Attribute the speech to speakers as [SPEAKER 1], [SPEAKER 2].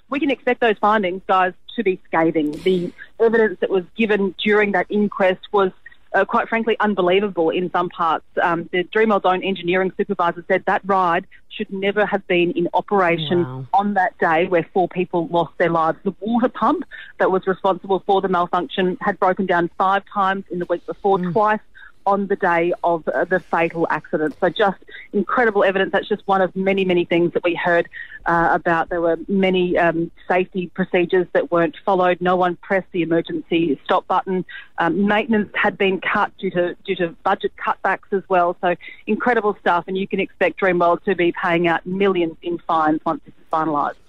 [SPEAKER 1] we can expect those findings, guys, to be scathing. The evidence that was given during that inquest was quite frankly unbelievable in some parts. The Dreamworld's own engineering supervisor said that ride should never have been in operation on that day where 4 people lost their lives. The water pump that was responsible for the malfunction had broken down 5 times in the week before, twice on the day of the fatal accident. So just incredible evidence. That's just one of many, many things that we heard about. There were many safety procedures that weren't followed. No one pressed the emergency stop button. Maintenance had been cut due to budget cutbacks as well. So incredible stuff, and you can expect Dreamworld to be paying out millions in fines once this is finalised.